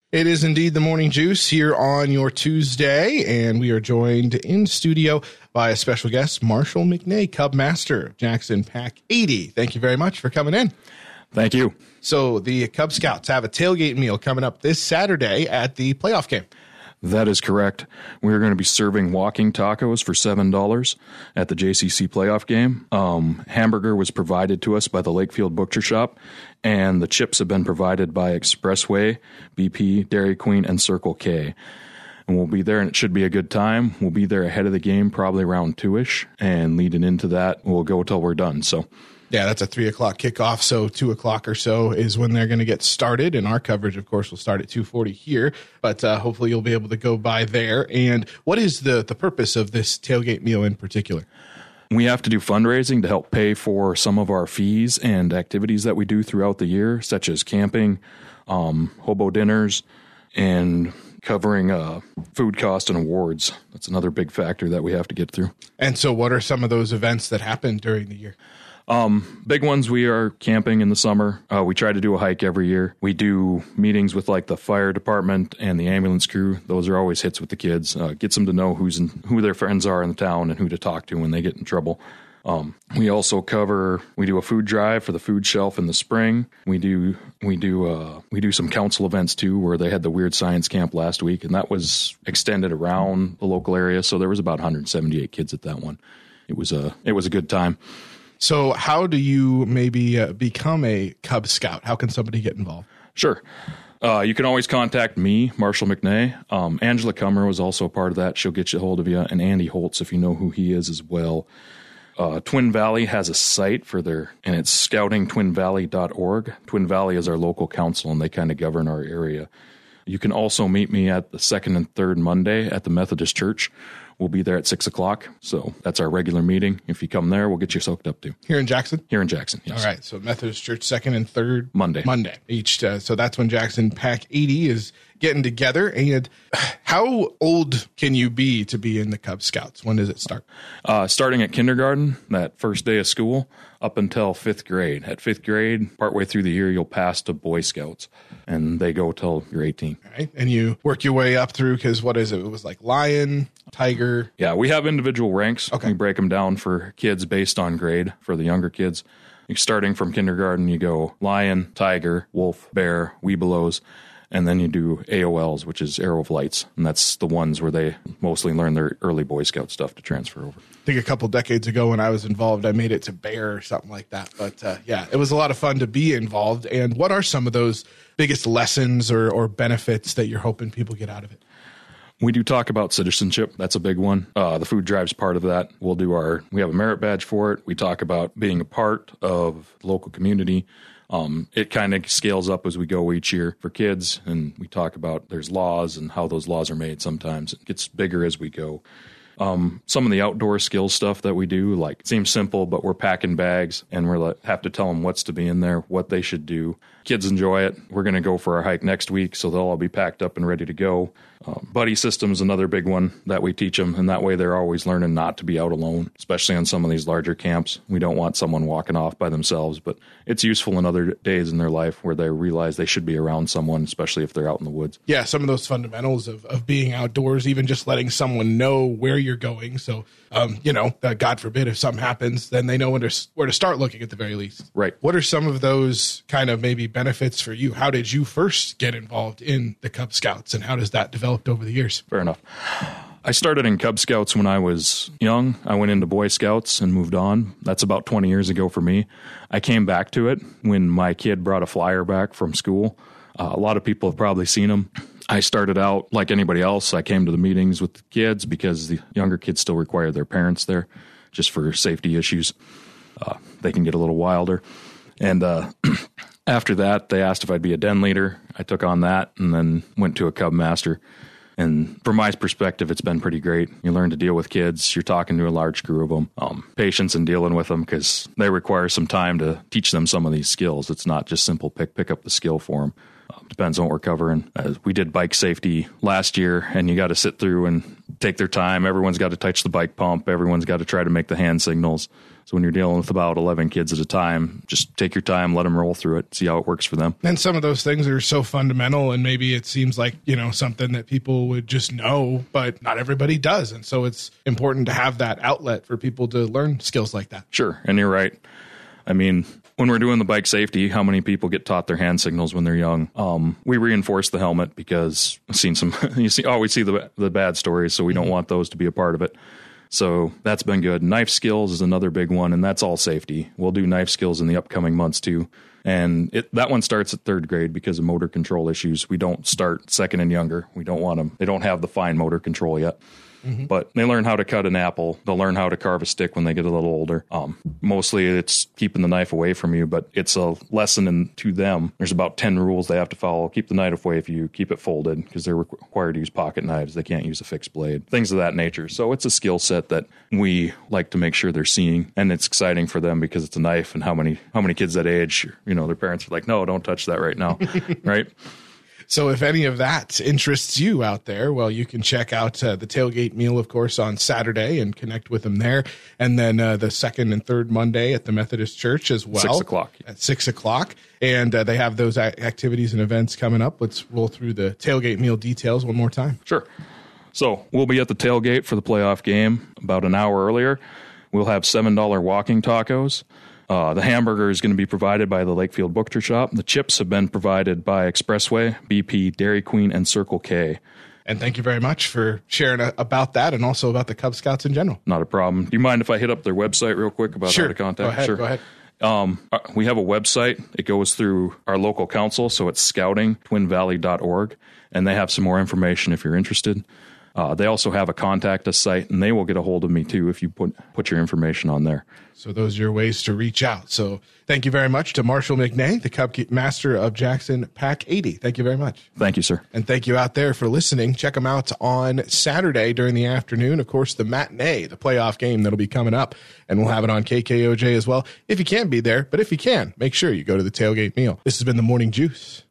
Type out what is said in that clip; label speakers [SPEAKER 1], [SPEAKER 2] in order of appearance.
[SPEAKER 1] It is indeed the Morning Juice here on your Tuesday, and we are joined in studio by a special guest, Marshall McNay, Cub Master of Jackson Pack 80. Thank you very much for coming in.
[SPEAKER 2] Thank you.
[SPEAKER 1] So the Cub Scouts have a tailgate meal coming up this Saturday at the playoff game.
[SPEAKER 2] That is correct. We're going to be serving walking tacos for $7 at the JCC playoff game. Hamburger was provided to us by the Lakefield Butcher Shop, and the chips have been provided by Expressway, BP, Dairy Queen, and Circle K. And we'll be there, and it should be a good time. We'll be there ahead of the game, probably around 2-ish, and leading into that, we'll go till we're done. So.
[SPEAKER 1] Yeah, that's a 3 o'clock kickoff, so 2 o'clock or so is when they're going to get started, and our coverage, of course, will start at 2:40 here, but hopefully you'll be able to go by there. And what is the purpose of this tailgate meal in particular?
[SPEAKER 2] We have to do fundraising to help pay for some of our fees and activities that we do throughout the year, such as camping, hobo dinners, and covering food cost and awards. That's another big factor that we have to get through.
[SPEAKER 1] And so what are some of those events that happen during the year?
[SPEAKER 2] Big ones, we are camping in the summer. We try to do a hike every year. We do meetings with like the fire department and the ambulance crew. Those are always hits with the kids. Gets them to know who their friends are in the town and who to talk to when they get in trouble. We also we do a food drive for the food shelf in the spring. We do some council events too, where they had the Weird Science Camp last week, and that was extended around the local area. So there was about 178 kids at that one. It was a good time.
[SPEAKER 1] So how do you maybe become a Cub Scout? How can somebody get involved?
[SPEAKER 2] Sure. You can always contact me, Marshall McNay. Angela Cummer was also a part of that. She'll get you a hold of you. And Andy Holtz, if you know who he is as well. Twin Valley has a site and it's scoutingtwinvalley.org. Twin Valley is our local council, and they kind of govern our area. You can also meet me at the second and third Monday at the Methodist Church. We'll be there at 6 o'clock. So that's our regular meeting. If you come there, we'll get you soaked up too.
[SPEAKER 1] Here in Jackson?
[SPEAKER 2] Here in Jackson, yes.
[SPEAKER 1] All right. So Methodist Church, second and third
[SPEAKER 2] Monday
[SPEAKER 1] each. So that's when Jackson Pack 80 is getting together. And how old can you be to be in the Cub Scouts? When does it start?
[SPEAKER 2] Starting at kindergarten, that first day of school, up until 5th grade. At 5th grade, partway through the year, you'll pass to Boy Scouts, and they go till you're 18.
[SPEAKER 1] All right. And you work your way up through, because what is it? It was like lion, tiger.
[SPEAKER 2] Yeah, we have individual ranks.
[SPEAKER 1] Okay.
[SPEAKER 2] We break them down for kids based on grade for the younger kids. Starting from kindergarten, you go lion, tiger, wolf, bear, webelos, and then you do AOLs, which is Arrow of Lights, and that's the ones where they mostly learn their early Boy Scout stuff to transfer over.
[SPEAKER 1] I think a couple decades ago when I was involved, I made it to bear or something like that. But yeah, it was a lot of fun to be involved. And what are some of those biggest lessons or benefits that you're hoping people get out of it?
[SPEAKER 2] We do talk about citizenship. That's a big one. The food drive's part of that. We have a merit badge for it. We talk about being a part of the local community. It kind of scales up as we go each year for kids, and we talk about there's laws and how those laws are made sometimes. It gets bigger as we go. Some of the outdoor skills stuff that we do, like, seems simple, but we're packing bags, and have to tell them what's to be in there, what they should do. Kids enjoy it. We're going to go for our hike next week, so they'll all be packed up and ready to go. Buddy system is another big one that we teach them, and that way they're always learning not to be out alone, especially on some of these larger camps. We don't want someone walking off by themselves, but it's useful in other days in their life where they realize they should be around someone, especially if they're out in the woods.
[SPEAKER 1] Yeah, some of those fundamentals of being outdoors, even just letting someone know where you're going. So, God forbid if something happens, then they know where to start looking at the very least.
[SPEAKER 2] Right.
[SPEAKER 1] What are some of those kind of maybe benefits for you? How did you first get involved in the Cub Scouts, and how does that develop over the years?
[SPEAKER 2] Fair enough. I started in Cub Scouts when I was young. I went into Boy Scouts and moved on. That's about 20 years ago for me. I came back to it when my kid brought a flyer back from school. A lot of people have probably seen them. I started out like anybody else. I came to the meetings with the kids because the younger kids still require their parents there just for safety issues. They can get a little wilder. And after that, they asked if I'd be a den leader. I took on that and then went to a Cub Master. And from my perspective, it's been pretty great. You learn to deal with kids. You're talking to a large crew of them. Patience in dealing with them because they require some time to teach them some of these skills. It's not just simple pick up the skill for them. Depends on what we're covering. We did bike safety last year, and you got to sit through and take their time. Everyone's got to touch the bike pump. Everyone's got to try to make the hand signals. So when you're dealing with about 11 kids at a time, just take your time, let them roll through it, see how it works for them.
[SPEAKER 1] And some of those things are so fundamental, and maybe it seems like, something that people would just know, but not everybody does. And so it's important to have that outlet for people to learn skills like that.
[SPEAKER 2] Sure. And you're right. I mean, when we're doing the bike safety, how many people get taught their hand signals when they're young? We reinforce the helmet because I've seen we see the bad stories, so we don't want those to be a part of it. So that's been good. Knife skills is another big one, and that's all safety. We'll do knife skills in the upcoming months too. And that one starts at 3rd grade because of motor control issues. We don't start 2nd and younger. We don't want them. They don't have the fine motor control yet. Mm-hmm. But they learn how to cut an apple. They'll learn how to carve a stick when they get a little older. Mostly it's keeping the knife away from you, but it's a lesson to them. There's about 10 rules they have to follow. Keep the knife away from you. Keep it folded because they're required to use pocket knives. They can't use a fixed blade. Things of that nature. So it's a skill set that we like to make sure they're seeing. And it's exciting for them because it's a knife, and how many kids that age, their parents are like, no, don't touch that right now. Right?
[SPEAKER 1] So if any of that interests you out there, well, you can check out the tailgate meal, of course, on Saturday and connect with them there. And then the 2nd and 3rd Monday at the Methodist Church as well.
[SPEAKER 2] 6 o'clock.
[SPEAKER 1] At 6 o'clock. And they have those activities and events coming up. Let's roll through the tailgate meal details one more time.
[SPEAKER 2] Sure. So we'll be at the tailgate for the playoff game about an hour earlier. We'll have $7 walking tacos. The hamburger is going to be provided by the Lakefield Butcher Shop. The chips have been provided by Expressway, BP, Dairy Queen, and Circle K.
[SPEAKER 1] And thank you very much for sharing about that and also about the Cub Scouts in general.
[SPEAKER 2] Not a problem. Do you mind if I hit up their website real quick about how to contact?
[SPEAKER 1] Go ahead.
[SPEAKER 2] We have a website. It goes through our local council, so it's scoutingtwinvalley.org, and they have some more information if you're interested. They also have a contact us site, and they will get a hold of me too if you put your information on there.
[SPEAKER 1] So those are your ways to reach out. So thank you very much to Marshall McNay, the Cub Master of Jackson Pack 80. Thank you very much.
[SPEAKER 2] Thank you, sir.
[SPEAKER 1] And thank you out there for listening. Check them out on Saturday during the afternoon. Of course, the matinee, the playoff game that'll be coming up, and we'll have it on KKOJ as well if you can't be there. But if you can, make sure you go to the tailgate meal. This has been the Morning Juice.